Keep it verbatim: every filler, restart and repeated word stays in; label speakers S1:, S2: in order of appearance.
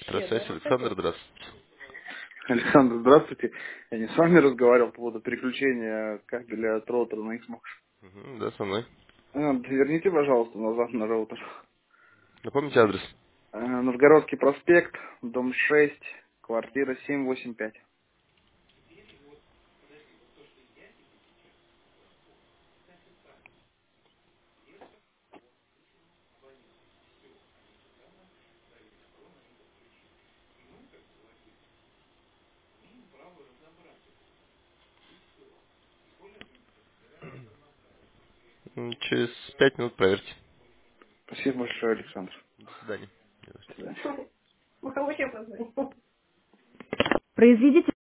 S1: Здравствуйте, Александр, здравствуйте.
S2: Александр, здравствуйте. Я не с вами разговаривал по поводу переключения кабеля от роутера на Xbox.
S1: Мгм, да, со мной.
S2: А, Верните, пожалуйста, назад на роутер.
S1: Напомните адрес.
S2: А, Новгородский проспект, дом шесть, квартира семь восемь пять.
S1: М, Через пять минут проверьте.
S2: Спасибо большое, Александр.
S1: До свидания.
S2: До свидания.
S3: Произведите